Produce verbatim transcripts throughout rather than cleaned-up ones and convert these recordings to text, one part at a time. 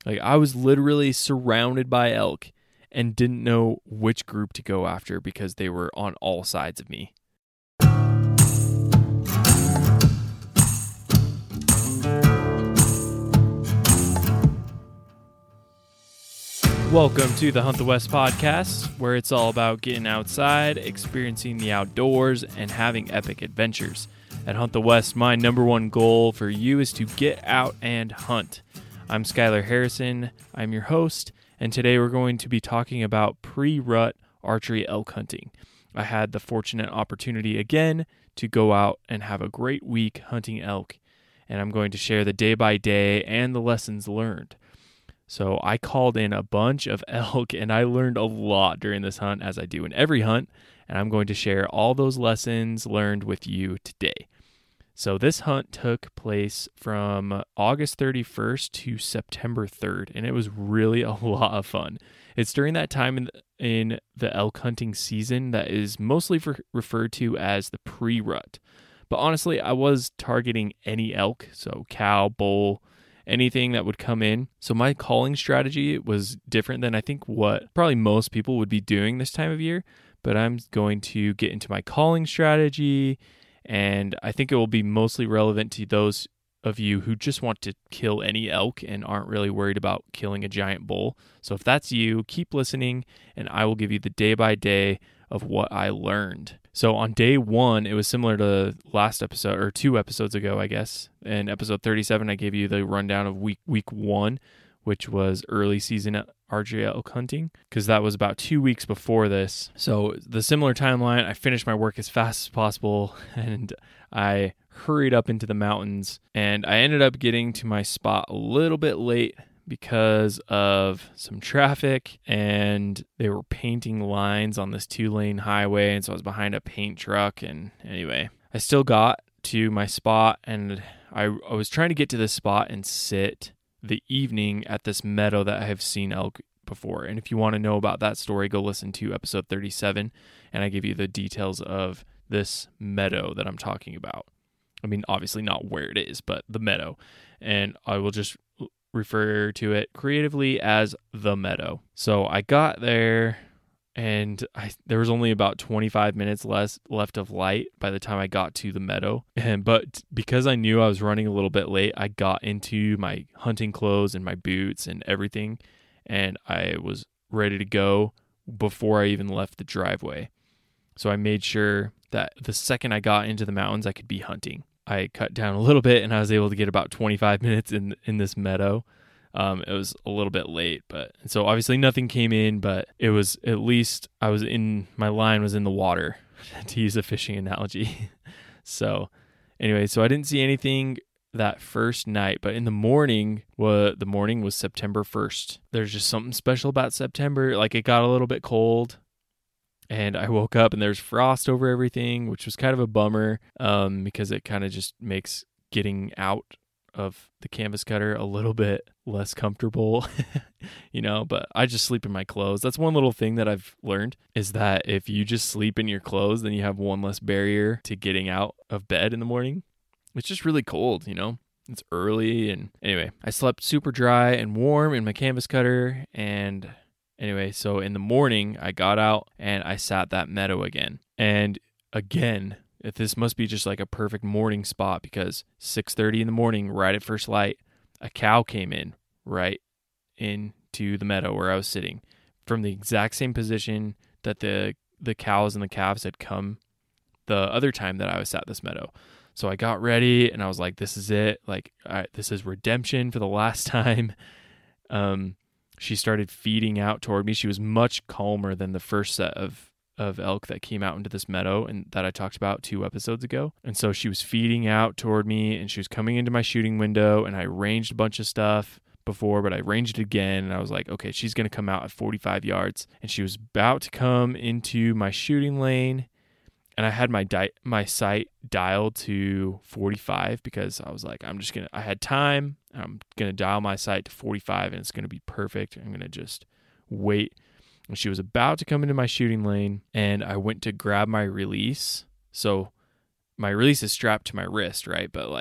Like, I was literally surrounded by elk and didn't know which group to go after because they were on all sides of me. Welcome to the Hunt the West podcast, where it's all about getting outside, experiencing the outdoors, and having epic adventures. At Hunt the West, my number one goal for you is to get out and hunt. I'm Skylar Harrison, I'm your host, and today we're going to be talking about pre-rut archery elk hunting. I had the fortunate opportunity again to go out and have a great week hunting elk, and I'm going to share the day-by-day and the lessons learned. So I called in a bunch of elk, and I learned a lot during this hunt, as I do in every hunt, and I'm going to share all those lessons learned with you today. So this hunt took place from August thirty-first to September third, and it was really a lot of fun. It's during that time in the, in the elk hunting season that is mostly for, referred to as the pre-rut. But honestly, I was targeting any elk, so cow, bull, anything that would come in. So my calling strategy was different than I think what probably most people would be doing this time of year, but I'm going to get into my calling strategy, and I think it will be mostly relevant to those of you who just want to kill any elk and aren't really worried about killing a giant bull. So if that's you, keep listening, and I will give you the day-by-day of what I learned. So on day one, it was similar to last episode, or two episodes ago, I guess. In episode thirty-seven, I gave you the rundown of week week one, which was early season archery elk hunting, because that was about two weeks before this. So the similar timeline, I finished my work as fast as possible, and I hurried up into the mountains, and I ended up getting to my spot a little bit late because of some traffic, and they were painting lines on this two-lane highway, and so I was behind a paint truck, and anyway, I still got to my spot, and I, I was trying to get to this spot and sit the evening at this meadow that I have seen elk before. And if you want to know about that story, go listen to episode thirty-seven, and I give you the details of this meadow that I'm talking about. I mean, obviously not where it is, but the meadow. And I will just refer to it creatively as the meadow. So I got there, and I, there was only about twenty-five minutes less left of light by the time I got to the meadow. And but because I knew I was running a little bit late, I got into my hunting clothes and my boots and everything, and I was ready to go before I even left the driveway. So I made sure that the second I got into the mountains, I could be hunting. I cut down a little bit, and I was able to get about twenty-five minutes in in this meadow. Um, it was a little bit late, but so obviously nothing came in, but it was at least I was in, my line was in the water, to use a fishing analogy. So anyway, so I didn't see anything that first night, but in the morning, what the morning was September first. There's just something special about September. Like, it got a little bit cold, and I woke up and there's frost over everything, which was kind of a bummer, um, because it kind of just makes getting out of the canvas cutter a little bit less comfortable, you know, but I just sleep in my clothes. That's one little thing that I've learned, is that if you just sleep in your clothes, then you have one less barrier to getting out of bed in the morning. It's just really cold, you know, it's early. And anyway, I slept super dry and warm in my canvas cutter. And anyway, so in the morning I got out and I sat that meadow again. And again, if this must be just like a perfect morning spot, because six thirty in the morning, right at first light, a cow came in right into the meadow where I was sitting from the exact same position that the the cows and the calves had come the other time that I was at this meadow. So I got ready and I was like, this is it. Like, all right, this is redemption for the last time. Um, she started feeding out toward me. She was much calmer than the first set of of elk that came out into this meadow and that I talked about two episodes ago. And so she was feeding out toward me, and she was coming into my shooting window, and I ranged a bunch of stuff before, but I ranged it again, and I was like, okay, she's going to come out at forty-five yards. And she was about to come into my shooting lane, and I had my di- my sight dialed to forty-five because I was like, I'm just going to, I had time. I'm going to dial my sight to forty-five, and it's going to be perfect. I'm going to just wait. And she was about to come into my shooting lane, and I went to grab my release. So my release is strapped to my wrist, right? But like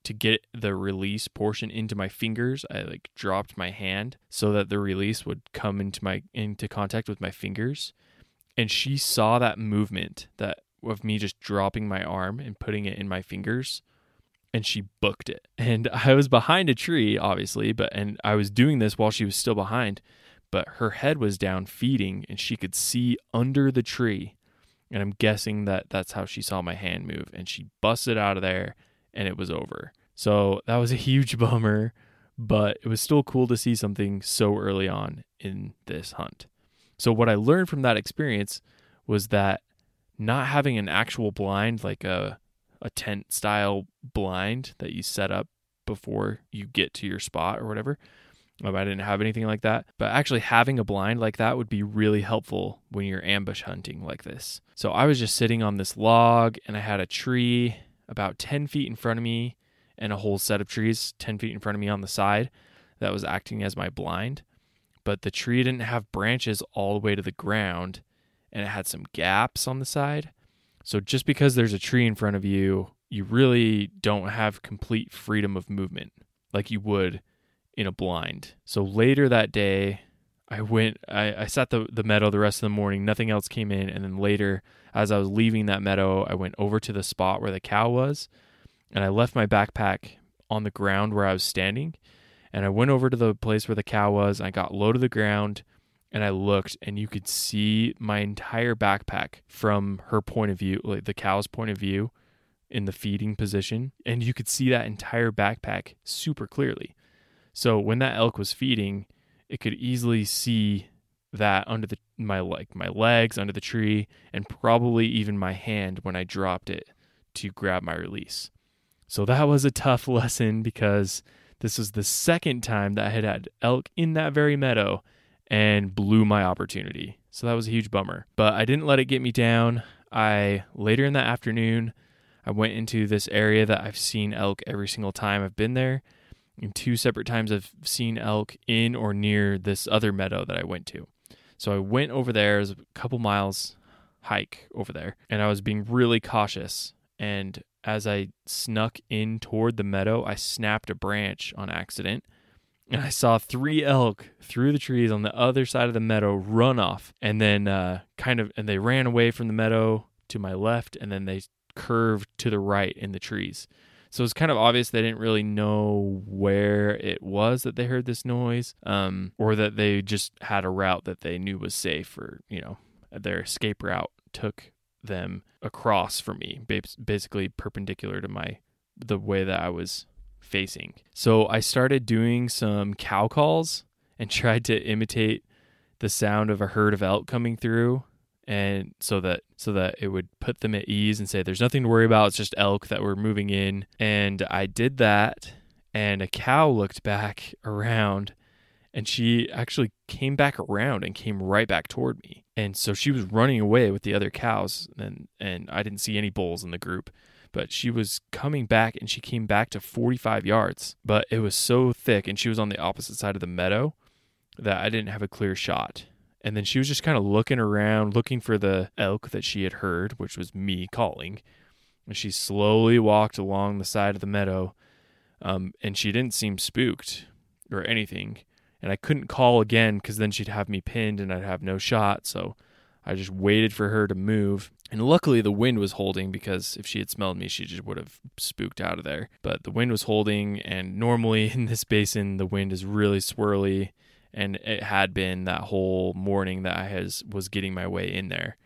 to get the release portion into my fingers, I like dropped my hand so that the release would come into my into contact with my fingers. And she saw that movement that of me just dropping my arm and putting it in my fingers, and she booked it. And I was behind a tree, obviously, but and I was doing this while she was still behind, but her head was down feeding and she could see under the tree. And I'm guessing that that's how she saw my hand move, and she busted out of there and it was over. So that was a huge bummer, but it was still cool to see something so early on in this hunt. So what I learned from that experience was that not having an actual blind, like a a tent style blind that you set up before you get to your spot or whatever. Um, I didn't have anything like that, but actually having a blind like that would be really helpful when you're ambush hunting like this. So I was just sitting on this log, and I had a tree about ten feet in front of me and a whole set of trees ten feet in front of me on the side that was acting as my blind. But the tree didn't have branches all the way to the ground, and it had some gaps on the side. So just because there's a tree in front of you, you really don't have complete freedom of movement like you would in a blind. So later that day, I went, I, I sat the, the meadow the rest of the morning, nothing else came in. And then later, as I was leaving that meadow, I went over to the spot where the cow was, and I left my backpack on the ground where I was standing. And I went over to the place where the cow was, and I got low to the ground, and I looked, and you could see my entire backpack from her point of view, like the cow's point of view in the feeding position. And you could see that entire backpack super clearly. So when that elk was feeding, it could easily see that under the my like my legs under the tree, and probably even my hand when I dropped it to grab my release. So that was a tough lesson, because this was the second time that I had had elk in that very meadow and blew my opportunity. So that was a huge bummer. But I didn't let it get me down. I later in that afternoon, I went into this area that I've seen elk every single time I've been there. And two separate times I've seen elk in or near this other meadow that I went to. So I went over there. It was a couple miles hike over there, and I was being really cautious. And as I snuck in toward the meadow, I snapped a branch on accident, and I saw three elk through the trees on the other side of the meadow run off, and then uh, kind of, and they ran away from the meadow to my left, and then they curved to the right in the trees. So it's kind of obvious they didn't really know where it was that they heard this noise, um, or that they just had a route that they knew was safe, or, you know, their escape route took them across from me, basically perpendicular to my the way that I was facing. So I started doing some cow calls and tried to imitate the sound of a herd of elk coming through, and so that so that it would put them at ease and say there's nothing to worry about, it's just elk that were moving in. And I did that, and a cow looked back around, and she actually came back around and came right back toward me. And so she was running away with the other cows, and and I didn't see any bulls in the group, but she was coming back, and she came back to forty-five yards. But it was so thick, and she was on the opposite side of the meadow, that I didn't have a clear shot. And then she was just kind of looking around, looking for the elk that she had heard, which was me calling. And she slowly walked along the side of the meadow, um, and she didn't seem spooked or anything. And I couldn't call again, because then she'd have me pinned and I'd have no shot. So I just waited for her to move. And luckily the wind was holding, because if she had smelled me, she just would have spooked out of there. But the wind was holding, and normally in this basin, the wind is really swirly. And it had been that whole morning that I has, was getting my way in there.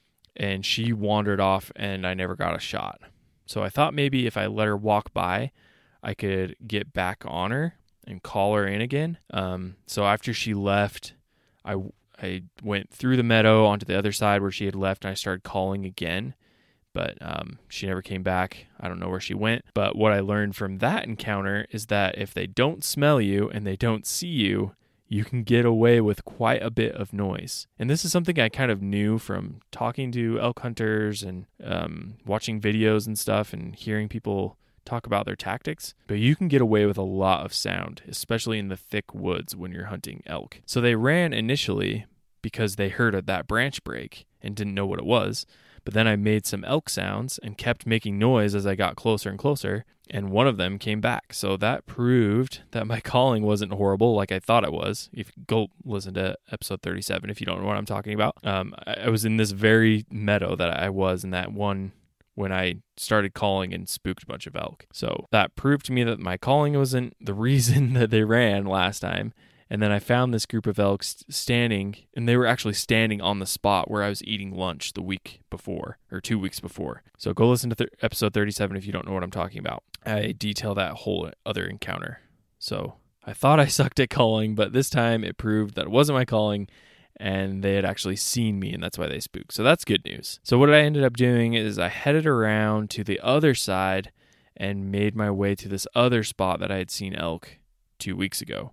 And she wandered off, and I never got a shot. So I thought maybe if I let her walk by, I could get back on her and call her in again. Um, so after she left, I, I went through the meadow onto the other side where she had left, and I started calling again. But um, she never came back. I don't know where she went. But what I learned from that encounter is that if they don't smell you and they don't see you, you can get away with quite a bit of noise. And this is something I kind of knew from talking to elk hunters and um, watching videos and stuff and hearing people talk about their tactics. But you can get away with a lot of sound, especially in the thick woods when you're hunting elk. So they ran initially because they heard that branch break and didn't know what it was. But then I made some elk sounds and kept making noise as I got closer and closer. and one of them came back. So that proved that my calling wasn't horrible like I thought it was. If go listen to episode thirty-seven if you don't know what I'm talking about. Um, I, I was in this very meadow that I was in that one when I started calling and spooked a bunch of elk. So that proved to me that my calling wasn't the reason that they ran last time. And then I found this group of elk standing, and they were actually standing on the spot where I was eating lunch the week before, or two weeks before. So go listen to th- episode thirty-seven if you don't know what I'm talking about. I detail that whole other encounter. So I thought I sucked at calling, but this time it proved that it wasn't my calling, and they had actually seen me, and that's why they spooked. So that's good news. So what I ended up doing is I headed around to the other side and made my way to this other spot that I had seen elk two weeks ago.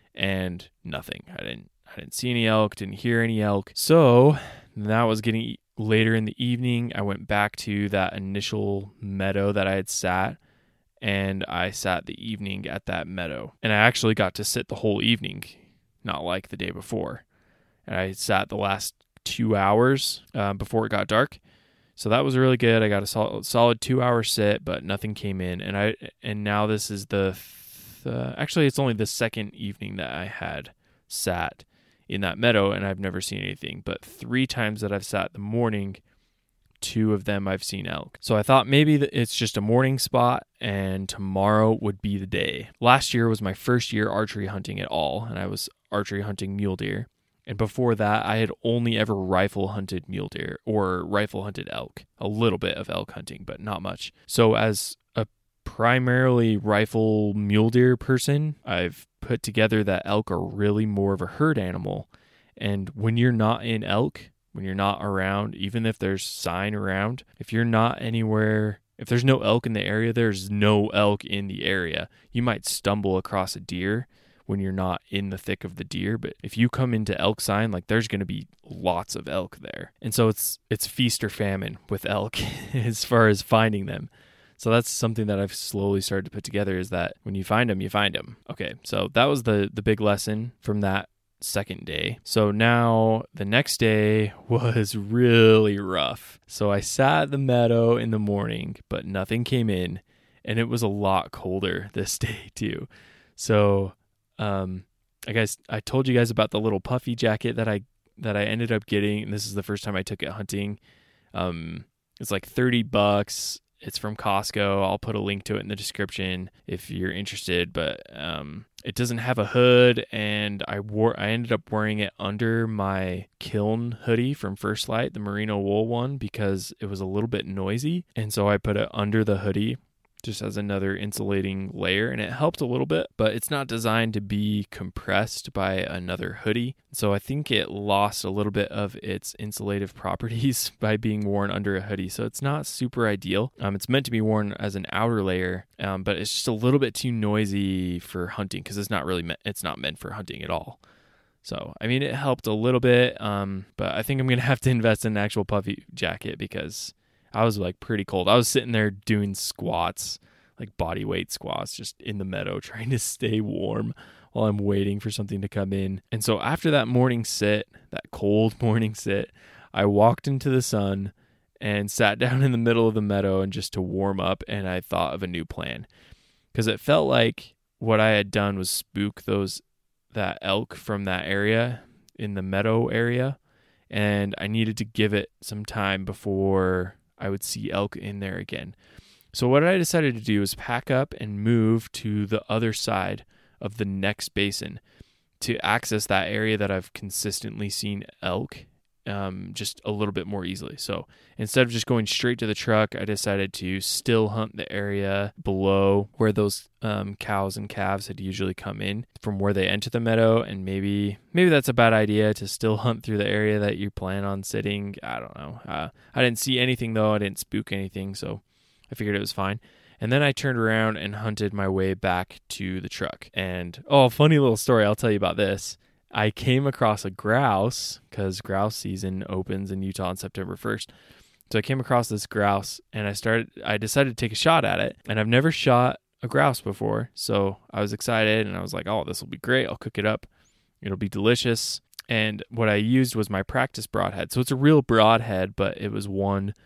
And nothing. I didn't I didn't see any elk, didn't hear any elk. So that was getting later in the evening. I went back to that initial meadow that I had sat, and I sat the evening at that meadow. And I actually got to sit the whole evening, not like the day before. And I sat the last two hours uh, before it got dark. So that was really good. I got a solid, solid two-hour sit, but nothing came in. And I and now this is the... Uh, actually, it's only the second evening that I had sat in that meadow, and I've never seen anything. But three times that I've sat the morning, two of them I've seen elk. So I thought maybe it's just a morning spot, and tomorrow would be the day. Last year was my first year archery hunting at all, and I was archery hunting mule deer. And before that, I had only ever rifle hunted mule deer or rifle hunted elk. A little bit of elk hunting, but not much. So as a primarily rifle mule deer person, I've put together that elk are really more of a herd animal. And when you're not in elk, when you're not around, even if there's sign around, if you're not anywhere, if there's no elk in the area, there's no elk in the area. You might stumble across a deer when you're not in the thick of the deer, but if you come into elk sign, like there's going to be lots of elk there. And so it's it's feast or famine with elk as far as finding them. So that's something that I've slowly started to put together, is that when you find them, you find them. Okay, so that was the the big lesson from that second day. So now the next day was really rough. So I sat at the meadow in the morning, but nothing came in, and it was a lot colder this day too. So um, I guess I told you guys about the little puffy jacket that I that I ended up getting, and this is the first time I took it hunting. Um, it's like thirty bucks. It's from Costco. I'll put a link to it in the description if you're interested, but um, it doesn't have a hood, and I wore I ended up wearing it under my Kiln hoodie from First Light, the merino wool one, because it was a little bit noisy, and so I put it under the hoodie just as another insulating layer, and it helped a little bit, but it's not designed to be compressed by another hoodie. So I think it lost a little bit of its insulative properties by being worn under a hoodie. So it's not super ideal. Um, it's meant to be worn as an outer layer, um, but it's just a little bit too noisy for hunting, because it's not really meant, it's not meant for hunting at all. So, I mean, it helped a little bit, um, but I think I'm going to have to invest in an actual puffy jacket, because I was like pretty cold. I was sitting there doing squats, like body weight squats, just in the meadow trying to stay warm while I'm waiting for something to come in. And so after that morning sit, that cold morning sit, I walked into the sun and sat down in the middle of the meadow and just to warm up, and I thought of a new plan, because it felt like what I had done was spook those that elk from that area in the meadow area, and I needed to give it some time before I would see elk in there again. So what I decided to do is pack up and move to the other side of the next basin to access that area that I've consistently seen elk um, just a little bit more easily. So instead of just going straight to the truck, I decided to still hunt the area below where those um, cows and calves had usually come in from where they enter the meadow. And maybe maybe that's a bad idea to still hunt through the area that you plan on sitting. I don't know. Uh, I didn't see anything though. I didn't spook anything, so I figured it was fine. And then I turned around and hunted my way back to the truck. And, oh, funny little story. I'll tell you about this. I came across a grouse, because grouse season opens in Utah on September first. So I came across this grouse, and I started. I decided to take a shot at it. And I've never shot a grouse before, so I was excited, and I was like, oh, this will be great. I'll cook it up. It'll be delicious. And what I used was my practice broadhead. So it's a real broadhead, but it was one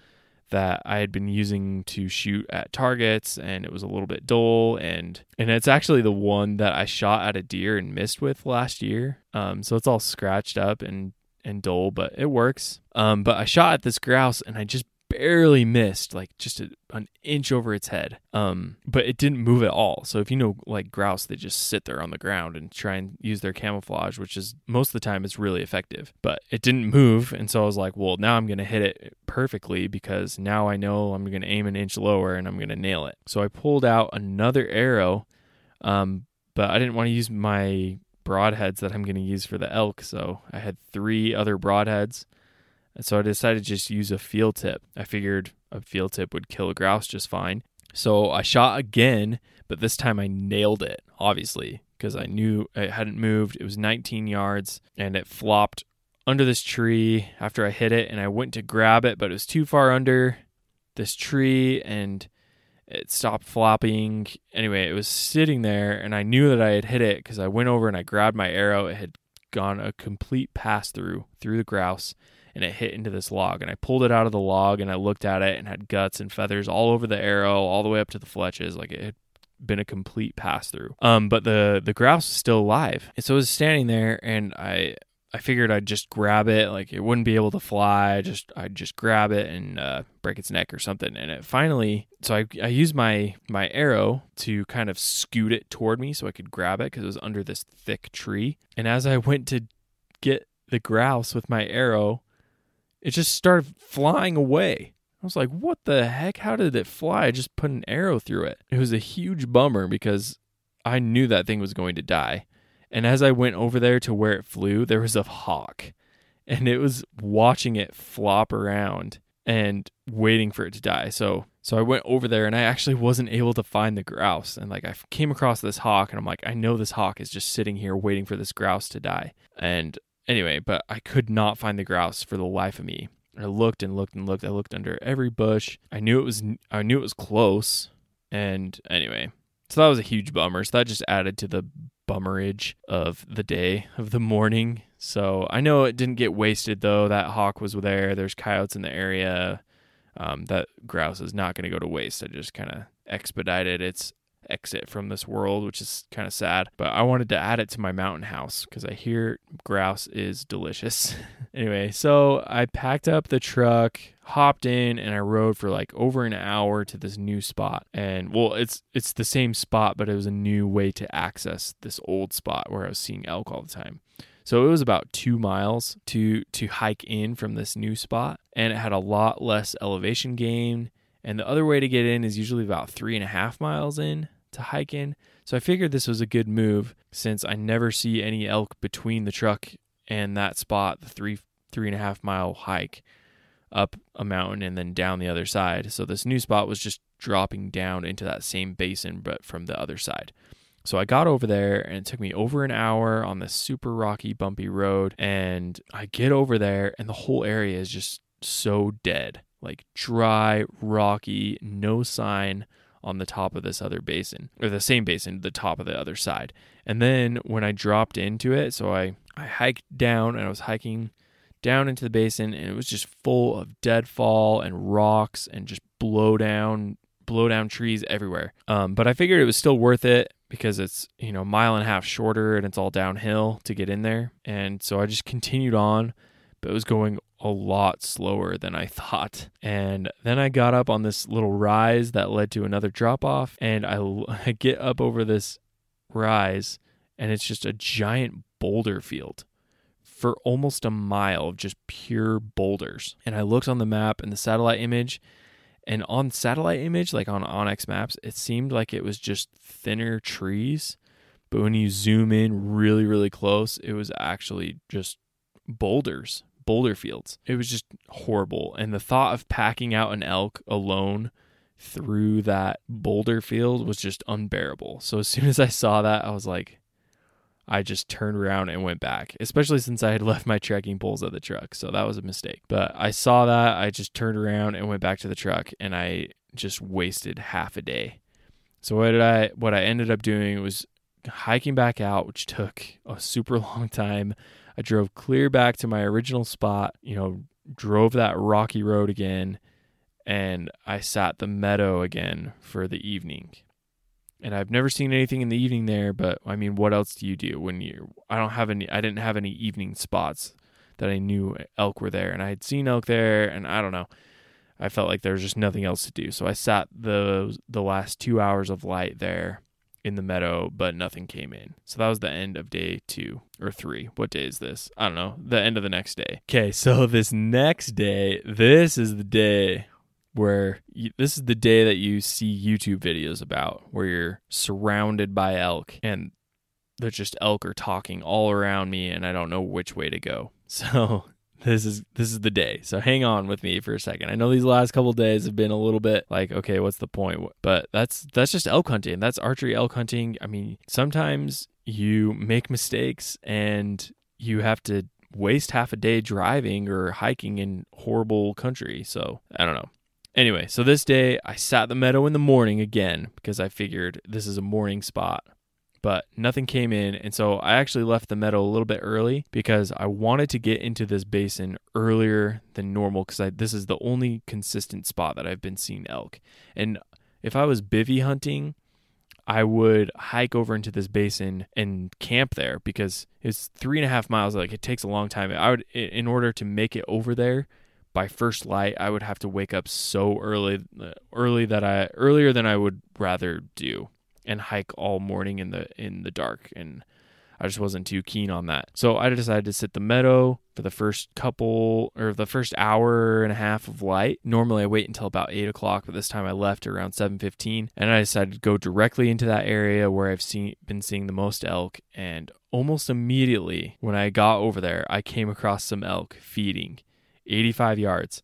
that I had been using to shoot at targets, and it was a little bit dull, and and it's actually the one that I shot at a deer and missed with last year. Um, so it's all scratched up and and dull, but it works. Um, but I shot at this grouse and I just barely missed, like just a, an inch over its head. Um, but it didn't move at all. So if you know, like grouse, they just sit there on the ground and try and use their camouflage, which is most of the time it's really effective. But it didn't move, and so I was like, well, now I'm going to hit it perfectly because now I know I'm going to aim an inch lower and I'm going to nail it. So I pulled out another arrow, um, but I didn't want to use my broadheads that I'm going to use for the elk. So I had three other broadheads. And so I decided to just use a field tip. I figured a field tip would kill a grouse just fine. So I shot again, but this time I nailed it, obviously, because I knew it hadn't moved. It was nineteen yards, and it flopped under this tree after I hit it, and I went to grab it, but it was too far under this tree, and it stopped flopping. Anyway, it was sitting there, and I knew that I had hit it because I went over and I grabbed my arrow. It had gone a complete pass-through through the grouse, and it hit into this log, and I pulled it out of the log, and I looked at it and had guts and feathers all over the arrow, all the way up to the fletches. Like, it had been a complete pass-through. Um, but the, the grouse was still alive. And so it was standing there, and I I figured I'd just grab it. Like, it wouldn't be able to fly. I just, I'd just grab it and uh, break its neck or something. And it finally, so I, I used my, my arrow to kind of scoot it toward me so I could grab it because it was under this thick tree. And as I went to get the grouse with my arrow, it just started flying away. I was like, what the heck? How did it fly? I just put an arrow through it. It was a huge bummer because I knew that thing was going to die. And as I went over there to where it flew, there was a hawk. And it was watching it flop around and waiting for it to die. So so I went over there, and I actually wasn't able to find the grouse. And like I came across this hawk, and I'm like, I know this hawk is just sitting here waiting for this grouse to die. And anyway, but I could not find the grouse for the life of me. I looked and looked and looked. I looked under every bush. I knew it was I knew it was close. And anyway, so that was a huge bummer. So that just added to the bummerage of the day, of the morning. So I know it didn't get wasted, though. That hawk was there. There's coyotes in the area. Um, that grouse is not going to go to waste. I just kind of expedited its exit from this world, which is kind of sad. But I wanted to add it to my mountain house because I hear grouse is delicious. Anyway, so I packed up the truck, hopped in, and I rode for like over an hour to this new spot. And well, it's it's the same spot, but it was a new way to access this old spot where I was seeing elk all the time. So it was about two miles to to hike in from this new spot, and it had a lot less elevation gain. And the other way to get in is usually about three and a half miles in to hike in. So I figured this was a good move since I never see any elk between the truck and that spot, the three three and a half mile hike up a mountain and then down the other side. So this new spot was just dropping down into that same basin, but from the other side. So I got over there, and it took me over an hour on this super rocky, bumpy road. And I get over there, and the whole area is just so dead. Like dry, rocky, no sign on the top of this other basin, or the same basin, the top of the other side. And then when I dropped into it, so I, I hiked down, and I was hiking down into the basin, and it was just full of deadfall and rocks and just blow down, blow down trees everywhere. Um, but I figured it was still worth it because it's, you know, a mile and a half shorter, and it's all downhill to get in there. And so I just continued on, but it was going a lot slower than I thought. And then I got up on this little rise that led to another drop off, and I, I get up over this rise, and it's just a giant boulder field for almost a mile of just pure boulders. And I looked on the map and the satellite image, and on satellite image, like on Onyx Maps, it seemed like it was just thinner trees. But when you zoom in really, really close, it was actually just boulders. Boulder fields. It was just horrible. And the thought of packing out an elk alone through that boulder field was just unbearable. So as soon as I saw that, I was like, I just turned around and went back, especially since I had left my trekking poles at the truck. So that was a mistake. But I saw that, I just turned around and went back to the truck, and I just wasted half a day. So what did I what I ended up doing was hiking back out, which took a super long time. I drove clear back to my original spot, you know, drove that rocky road again, and I sat the meadow again for the evening. And I've never seen anything in the evening there, but I mean, what else do you do when you, I don't have any, I didn't have any evening spots that I knew elk were there, and I had seen elk there, and I don't know. I felt like there was just nothing else to do. So I sat the the last two hours of light there in the meadow, but nothing came in. So that was the end of day two or three. What day is this? I don't know. The end of the next day. Okay, so this next day, this is the day where you, this is the day that you see YouTube videos about, where you're surrounded by elk and there's just elk are talking all around me and I don't know which way to go. So This is this is the day. So hang on with me for a second. I know these last couple of days have been a little bit like, okay, what's the point? But that's that's just elk hunting. That's archery elk hunting. I mean, sometimes you make mistakes and you have to waste half a day driving or hiking in horrible country. So I don't know. Anyway, so this day I sat the meadow in the morning again because I figured this is a morning spot. But nothing came in, and so I actually left the meadow a little bit early because I wanted to get into this basin earlier than normal because this is the only consistent spot that I've been seeing elk. And if I was bivvy hunting, I would hike over into this basin and camp there because it's three and a half miles. Like, it takes a long time. I would, in order to make it over there by first light, I would have to wake up so early, early that I earlier than I would rather do, and hike all morning in the in the dark, and I just wasn't too keen on that. So I decided to sit the meadow for the first couple, or the first hour and a half of light. Normally I wait until about eight o'clock, but this time I left around seven fifteen, and I decided to go directly into that area where I've seen been seeing the most elk, and almost immediately when I got over there, I came across some elk feeding eighty-five yards,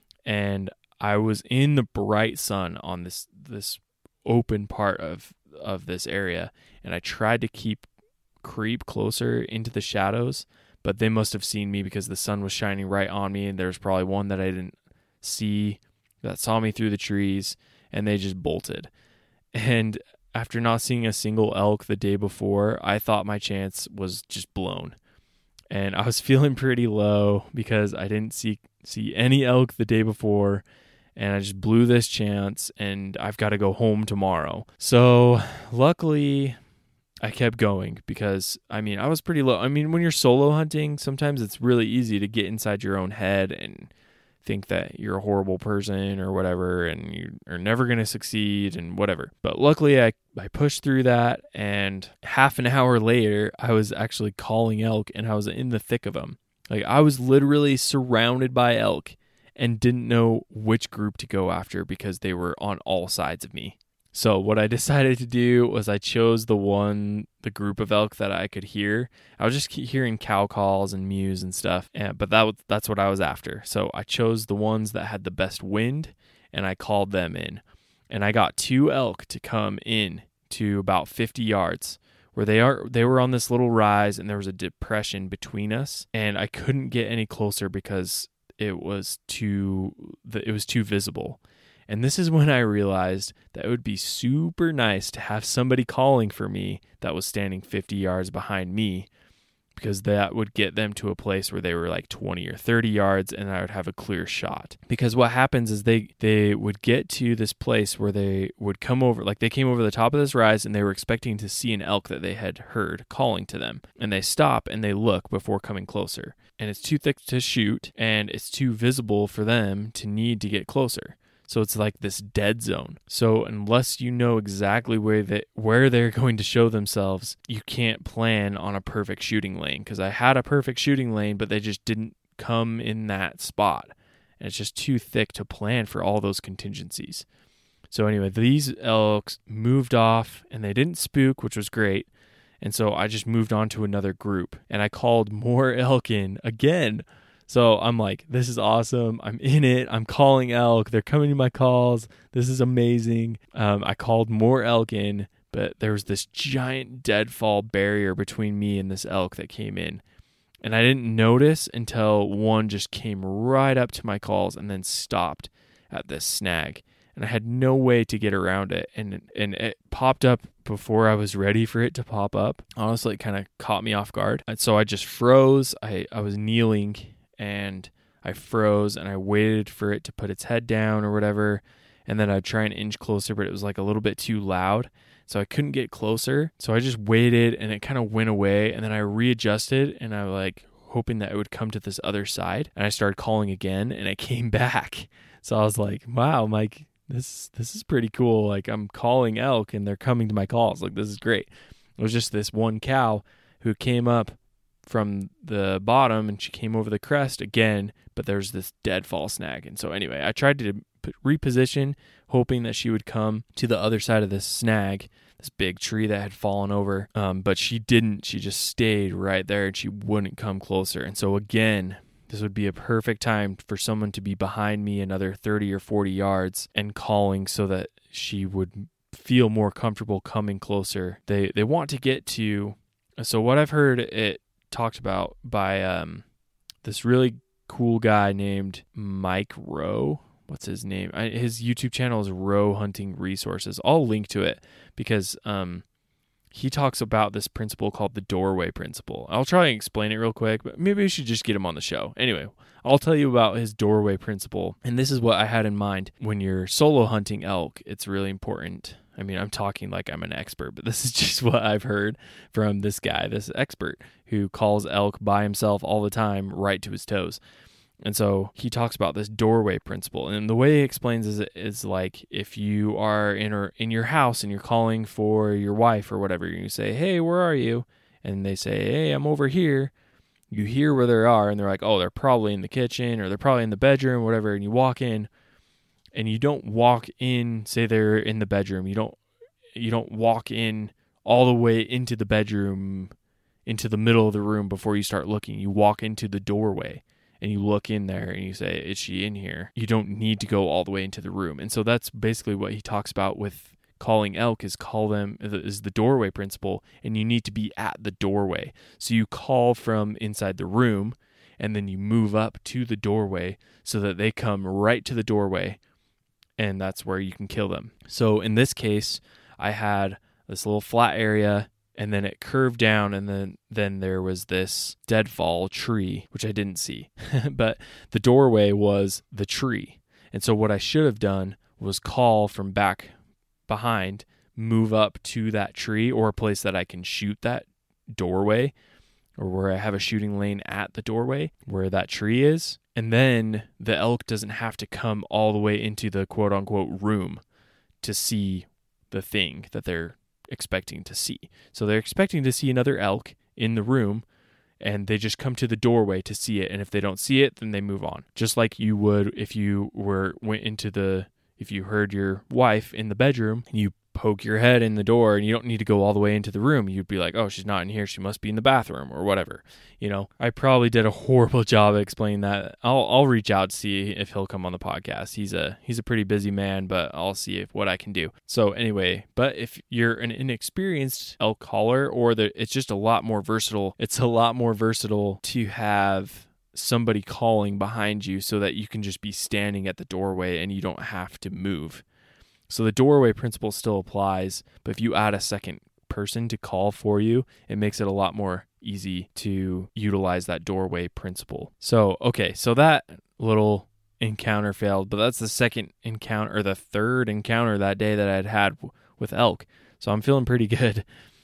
and I was in the bright sun on this this open part of of this area, and I tried to keep creep closer into the shadows, but they must have seen me because the sun was shining right on me, and there's probably one that I didn't see that saw me through the trees, and they just bolted. And after not seeing a single elk the day before, I thought my chance was just blown, and I was feeling pretty low because I didn't see see any elk the day before, and I just blew this chance, and I've got to go home tomorrow. So luckily I kept going because, I mean, I was pretty low. I mean, when you're solo hunting, sometimes it's really easy to get inside your own head and think that you're a horrible person or whatever, and you are never going to succeed and whatever. But luckily I, I pushed through that, and half an hour later, I was actually calling elk, and I was in the thick of them. Like, I was literally surrounded by elk and didn't know which group to go after because they were on all sides of me. So what I decided to do was I chose the one, the group of elk that I could hear. I was just keep hearing cow calls and mews and stuff, and, but that was, that's what I was after. So I chose the ones that had the best wind, and I called them in. And I got two elk to come in to about fifty yards, where they are. They were on this little rise, and there was a depression between us, and I couldn't get any closer because it was too it was too visible. And this is when I realized that it would be super nice to have somebody calling for me that was standing fifty yards behind me, because that would get them to a place where they were like twenty or thirty yards, and I would have a clear shot. Because what happens is they they would get to this place where they would come over, like they came over the top of this rise, and they were expecting to see an elk that they had heard calling to them. And they stop and they look before coming closer. And it's too thick to shoot, and it's too visible for them to need to get closer. So it's like this dead zone. So unless you know exactly where they, where they're going to show themselves, you can't plan on a perfect shooting lane. Because I had a perfect shooting lane, but they just didn't come in that spot. And it's just too thick to plan for all those contingencies. So anyway, these elks moved off, and they didn't spook, which was great. And so I just moved on to another group, and I called more elk in again. So I'm like, this is awesome. I'm in it. I'm calling elk. They're coming to my calls. This is amazing. Um, I called more elk in, but there was this giant deadfall barrier between me and this elk that came in. And I didn't notice until one just came right up to my calls and then stopped at this snag. And I had no way to get around it. And and it popped up before I was ready for it to pop up. Honestly, it kind of caught me off guard. And so I just froze. I, I was kneeling, and I froze and I waited for it to put its head down or whatever. And then I'd try and inch closer, but it was like a little bit too loud. So I couldn't get closer. So I just waited and it kind of went away. And then I readjusted and I like hoping that it would come to this other side. And I started calling again and it came back. So I was like, wow, Mike, this, this is pretty cool. Like I'm calling elk and they're coming to my calls. Like this is great. It was just this one cow who came up from the bottom and she came over the crest again, but there's this deadfall snag. And so anyway, I tried to reposition, hoping that she would come to the other side of this snag, this big tree that had fallen over. Um, but she didn't. She just stayed right there and she wouldn't come closer. And so again, this would be a perfect time for someone to be behind me another thirty or forty yards and calling so that she would feel more comfortable coming closer. They they want to get to, so what I've heard it talked about by um, this really cool guy named Mike Rowe. What's his name? I, his YouTube channel is Rowe Hunting Resources. I'll link to it because um, he talks about this principle called the doorway principle. I'll try and explain it real quick, but maybe we should just get him on the show. Anyway, I'll tell you about his doorway principle. And this is what I had in mind. When you're solo hunting elk, it's really important. I mean, I'm talking like I'm an expert, but this is just what I've heard from this guy, this expert who calls elk by himself all the time, right to his toes. And so he talks about this doorway principle. And the way he explains is, is like if you are in, or in your house and you're calling for your wife or whatever, you say, hey, where are you? And they say, hey, I'm over here. You hear where they are, and they're like, oh, they're probably in the kitchen or they're probably in the bedroom, whatever. And you walk in, and you don't walk in, say they're in the bedroom. You don't, you don't walk in all the way into the bedroom, into the middle of the room before you start looking. You walk into the doorway. And you look in there and you say, is she in here? You don't need to go all the way into the room. And so that's basically what he talks about with calling elk is call them is the doorway principle. And you need to be at the doorway. So you call from inside the room and then you move up to the doorway so that they come right to the doorway. And that's where you can kill them. So in this case, I had this little flat area and then it curved down, and then, then there was this deadfall tree, which I didn't see. But the doorway was the tree. And so what I should have done was call from back behind, move up to that tree or a place that I can shoot that doorway, or where I have a shooting lane at the doorway where that tree is. And then the elk doesn't have to come all the way into the quote-unquote room to see the thing that they're expecting to see. So they're expecting to see another elk in the room, and they just come to the doorway to see it. And if they don't see it, then they move on. Just like you would if you were went into the, if you heard your wife in the bedroom, and you poke your head in the door and you don't need to go all the way into the room. You'd be like, oh, she's not in here. She must be in the bathroom or whatever. You know, I probably did a horrible job of explaining that. I'll I'll reach out to see if he'll come on the podcast. He's a he's a pretty busy man, but I'll see if what I can do. So anyway, but if you're an inexperienced elk caller, or the, it's just a lot more versatile. It's a lot more versatile to have somebody calling behind you so that you can just be standing at the doorway and you don't have to move. So the doorway principle still applies, but if you add a second person to call for you, it makes it a lot more easy to utilize that doorway principle. So, okay, so that little encounter failed, but that's the second encounter, or the third encounter that day that I'd had w- with elk. So I'm feeling pretty good.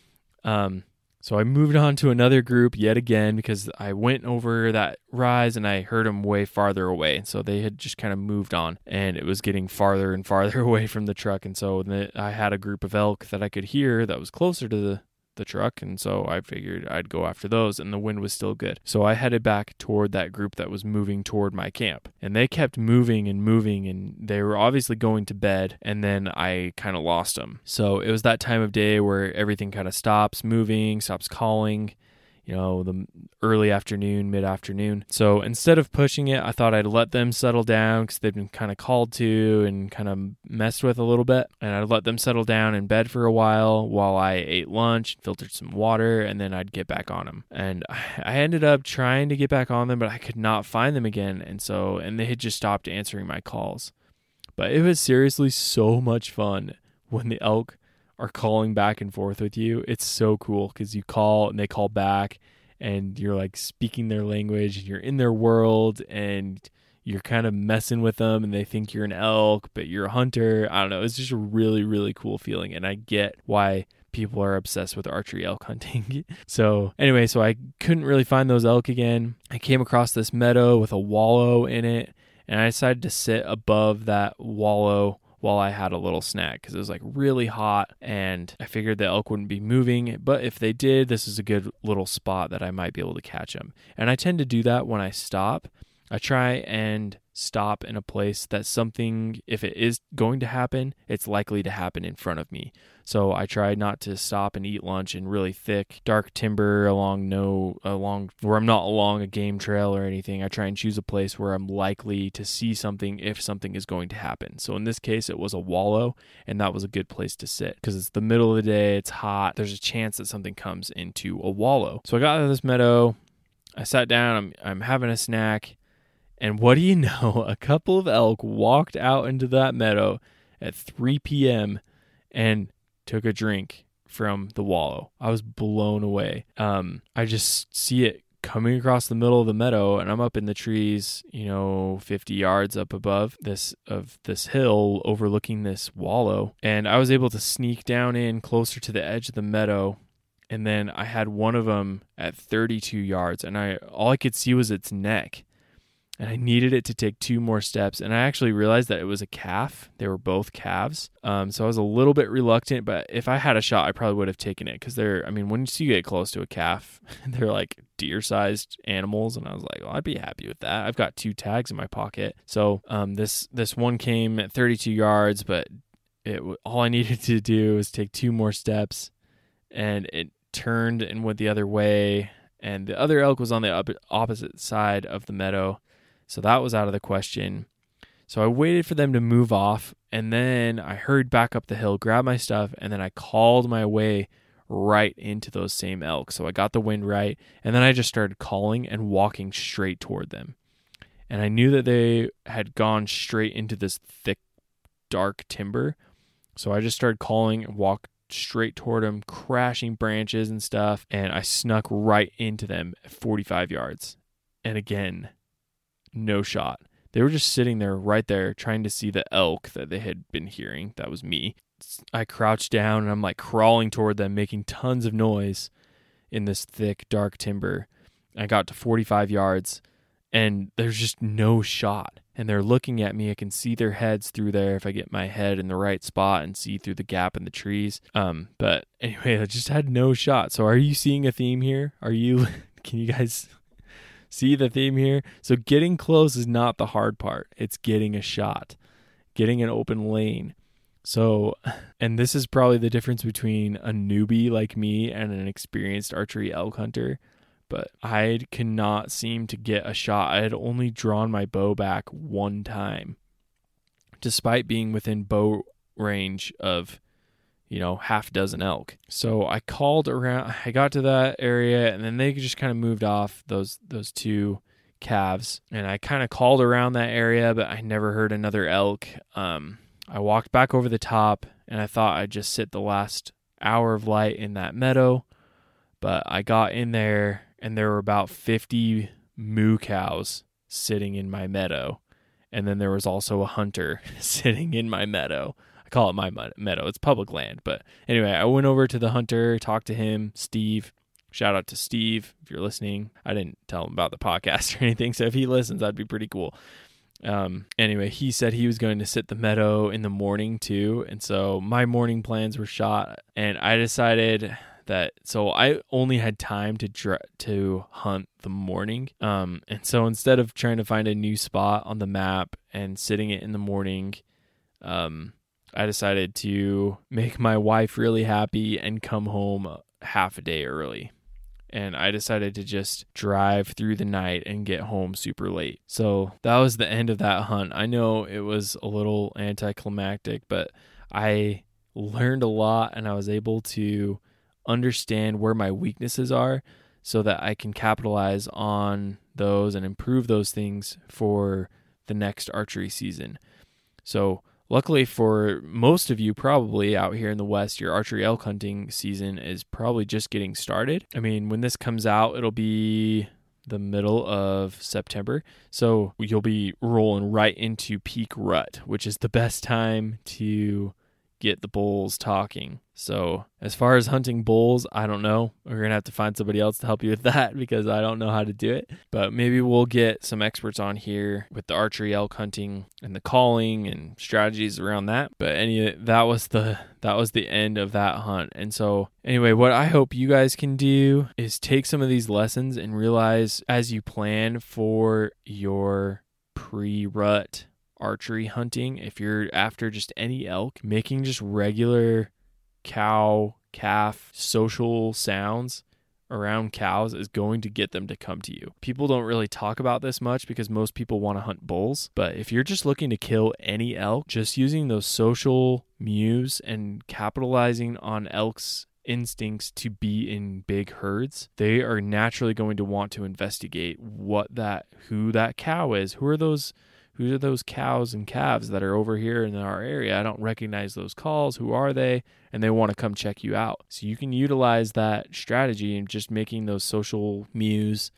Um, so I moved on to another group yet again because I went over that rise and I heard them way farther away. So they had just kind of moved on, and it was getting farther and farther away from the truck. And so the, I had a group of elk that I could hear that was closer to the, the truck. And so I figured I'd go after those, and the wind was still good. So I headed back toward that group that was moving toward my camp, and they kept moving and moving, and they were obviously going to bed. And then I kind of lost them. So it was that time of day where everything kind of stops moving, stops calling, you know, the early afternoon, mid-afternoon. So instead of pushing it, I thought I'd let them settle down because they've been kind of called to and kind of messed with a little bit. And I'd let them settle down in bed for a while while I ate lunch, filtered some water, and then I'd get back on them. And I ended up trying to get back on them, but I could not find them again. And so, and they had just stopped answering my calls. But it was seriously so much fun when the elk are calling back and forth with you. It's so cool because you call and they call back, and you're like speaking their language and you're in their world and you're kind of messing with them and they think you're an elk, but you're a hunter. I don't know. It's just a really, really cool feeling. And I get why people are obsessed with archery elk hunting. So anyway, so I couldn't really find those elk again. I came across this meadow with a wallow in it, and I decided to sit above that wallow while I had a little snack because it was like really hot and I figured the elk wouldn't be moving. But if they did, this is a good little spot that I might be able to catch them. And I tend to do that when I stop. I try and stop in a place that something, if it is going to happen, it's likely to happen in front of me. So I try not to stop and eat lunch in really thick, dark timber along no along where I'm not along a game trail or anything. I try and choose a place where I'm likely to see something if something is going to happen. So in this case, it was a wallow, and that was a good place to sit because it's the middle of the day, it's hot. There's a chance that something comes into a wallow. So I got out of this meadow. I sat down. I'm I'm having a snack. And what do you know? A couple of elk walked out into that meadow at three p.m. and took a drink from the wallow. I was blown away. Um, I just see it coming across the middle of the meadow, and I'm up in the trees, you know, fifty yards up above this of this hill overlooking this wallow. And I was able to sneak down in closer to the edge of the meadow. And then I had one of them at thirty-two yards, and I all I could see was its neck. And I needed it to take two more steps. And I actually realized that it was a calf. They were both calves. Um, so I was a little bit reluctant, but if I had a shot, I probably would have taken it. Because they're, I mean, once you get close to a calf, they're like deer-sized animals. And I was like, well, I'd be happy with that. I've got two tags in my pocket. So um, this this one came at thirty-two yards, but it all I needed to do was take two more steps. And it turned and went the other way. And the other elk was on the opposite side of the meadow. So that was out of the question. So I waited for them to move off, and then I hurried back up the hill, grabbed my stuff, and then I called my way right into those same elk. So I got the wind right, and then I just started calling and walking straight toward them. And I knew that they had gone straight into this thick, dark timber. So I just started calling and walked straight toward them, crashing branches and stuff, and I snuck right into them at forty-five yards. And again, no shot. They were just sitting there right there trying to see the elk that they had been hearing. That was me. I crouched down and I'm like crawling toward them, making tons of noise in this thick, dark timber. I got to forty-five yards and there's just no shot. And they're looking at me. I can see their heads through there if I get my head in the right spot and see through the gap in the trees. Um, but anyway, I just had no shot. So are you seeing a theme here? Are you, can you guys see the theme here? So getting close is not the hard part. It's getting a shot, getting an open lane. So, and this is probably the difference between a newbie like me and an experienced archery elk hunter. But I could not seem to get a shot. I had only drawn my bow back one time, despite being within bow range of, you know, half a dozen elk. So I called around, I got to that area, and then they just kind of moved off those those two calves. And I kind of called around that area, but I never heard another elk. Um, I walked back over the top, and I thought I'd just sit the last hour of light in that meadow. But I got in there, and there were about fifty moo cows sitting in my meadow. And then there was also a hunter sitting in my meadow. I call it my meadow. It's public land. But anyway, I went over to the hunter, talked to him, Steve. Shout out to Steve if you're listening. I didn't tell him about the podcast or anything, so if he listens, that'd be pretty cool. Um, anyway, he said he was going to sit the meadow in the morning too. And so my morning plans were shot, and I decided that, so I only had time to dr- to hunt the morning. Um, and so instead of trying to find a new spot on the map and sitting it in the morning, um, I decided to make my wife really happy and come home half a day early. And I decided to just drive through the night and get home super late. So that was the end of that hunt. I know it was a little anticlimactic, but I learned a lot, and I was able to understand where my weaknesses are so that I can capitalize on those and improve those things for the next archery season. So luckily for most of you probably out here in the West, your archery elk hunting season is probably just getting started. I mean, when this comes out, it'll be the middle of September. So you'll be rolling right into peak rut, which is the best time to get the bulls talking. So as far as hunting bulls, I don't know. We're going to have to find somebody else to help you with that because I don't know how to do it. But maybe we'll get some experts on here with the archery elk hunting and the calling and strategies around that. But any that was the that was the end of that hunt. And so anyway, what I hope you guys can do is take some of these lessons and realize as you plan for your pre-rut archery hunting, if you're after just any elk, making just regular cow, calf, social sounds around cows is going to get them to come to you. People don't really talk about this much because most people want to hunt bulls, but if you're just looking to kill any elk, just using those social mews and capitalizing on elk's instincts to be in big herds, they are naturally going to want to investigate what that, who that cow is. Who are those Who are those cows and calves that are over here in our area? I don't recognize those calls. Who are they? And they want to come check you out. So you can utilize that strategy and just making those social mews,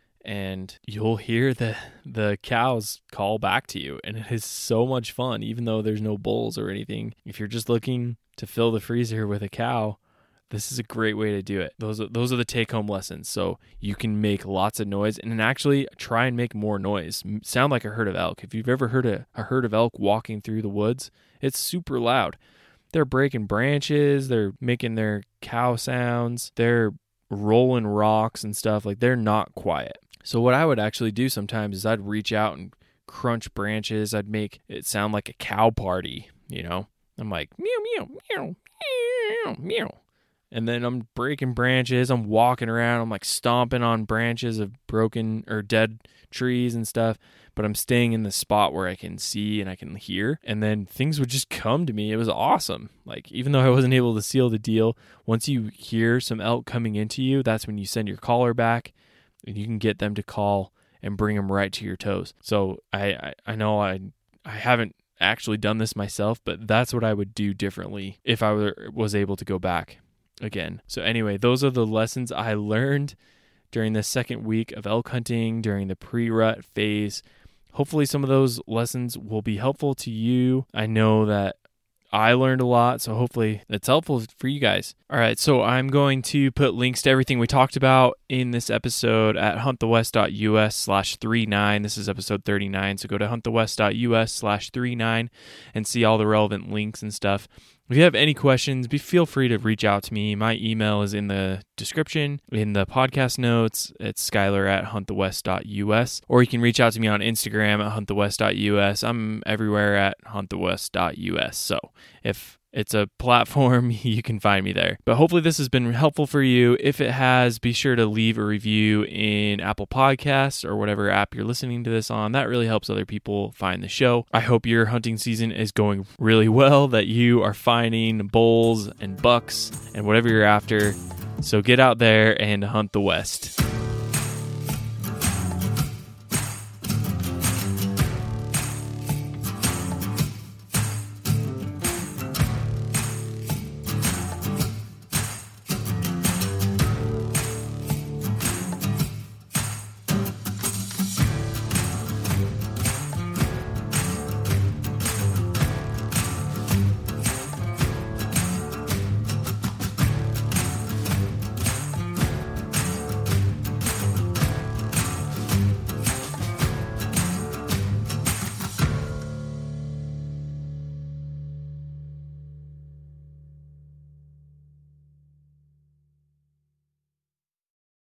and you'll hear the the cows call back to you. And it is so much fun, even though there's no bulls or anything. If you're just looking to fill the freezer with a cow, this is a great way to do it. Those are, those are the take-home lessons. So you can make lots of noise and then actually try and make more noise. Sound like a herd of elk. If you've ever heard a, a herd of elk walking through the woods, it's super loud. They're breaking branches. They're making their cow sounds. They're rolling rocks and stuff. Like, they're not quiet. So what I would actually do sometimes is I'd reach out and crunch branches. I'd make it sound like a cow party, you know? I'm like, meow, meow, meow, meow, meow. And then I'm breaking branches. I'm walking around. I'm like stomping on branches of broken or dead trees and stuff. But I'm staying in the spot where I can see and I can hear. And then things would just come to me. It was awesome. Like, even though I wasn't able to seal the deal, once you hear some elk coming into you, that's when you send your caller back and you can get them to call and bring them right to your toes. So I, I, I know I I haven't actually done this myself, but that's what I would do differently if I were, was able to go back again. So anyway, those are the lessons I learned during the second week of elk hunting during the pre-rut phase. Hopefully some of those lessons will be helpful to you. I know that I learned a lot, so hopefully that's helpful for you guys. All right, so I'm going to put links to everything we talked about in this episode at huntthewest.us slash 39. This is episode thirty-nine, so go to huntthewest.us slash 39 and see all the relevant links and stuff. If you have any questions, be feel free to reach out to me. My email is in the description, in the podcast notes. It's Skylar at huntthewest.us, or you can reach out to me on Instagram at huntthewest.us. I'm everywhere at huntthewest.us. So if it's a platform, you can find me there. But hopefully this has been helpful for you. If it has, be sure to leave a review in Apple Podcasts or whatever app you're listening to this on. That really helps other people find the show. I hope your hunting season is going really well, that you are finding bulls and bucks and whatever you're after. So get out there and hunt the West.